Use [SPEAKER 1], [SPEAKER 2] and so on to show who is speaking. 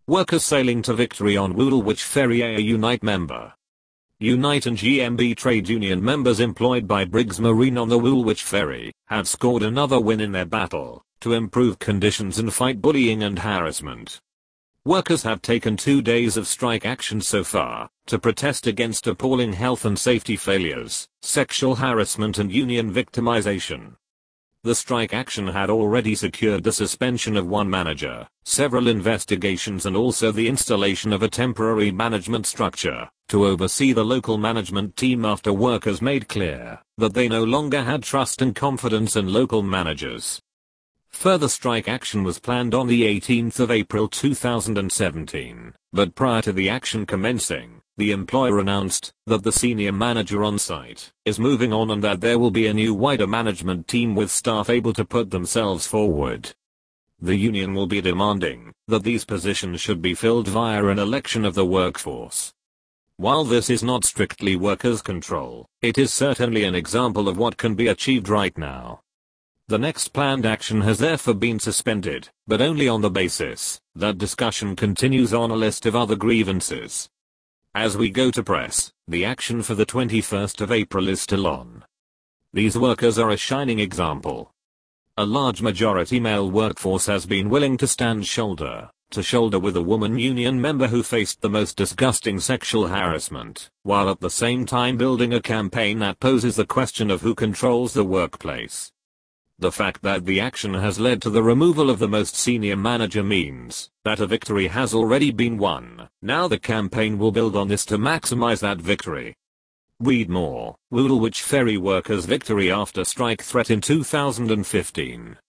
[SPEAKER 1] Workers sailing to victory on Woolwich Ferry. A Unite member. Unite and GMB trade union members employed by Briggs Marine on the Woolwich Ferry have scored another win in their battle to improve conditions and fight bullying and harassment. Workers have taken 2 days of strike action so far to protest against appalling health and safety failures, sexual harassment and union victimization. The strike action had already secured the suspension of one manager, several investigations and also the installation of a temporary management structure to oversee the local management team after workers made clear that they no longer had trust and confidence in local managers. Further strike action was planned on the 18th of April 2017, but prior to the action commencing, the employer announced that the senior manager on site is moving on and that there will be a new wider management team with staff able to put themselves forward. The union will be demanding that these positions should be filled via an election of the workforce. While this is not strictly workers' control, it is certainly an example of what can be achieved right now. The next planned action has therefore been suspended, but only on the basis that discussion continues on a list of other grievances. As we go to press, the action for the 21st of April is still on. These workers are a shining example. A large majority male workforce has been willing to stand shoulder to shoulder with a woman union member who faced the most disgusting sexual harassment, while at the same time building a campaign that poses the question of who controls the workplace. The fact that the action has led to the removal of the most senior manager means that a victory has already been won. Now the campaign will build on this to maximize that victory. Read more: Woolwich Ferry workers' victory after strike threat in 2015.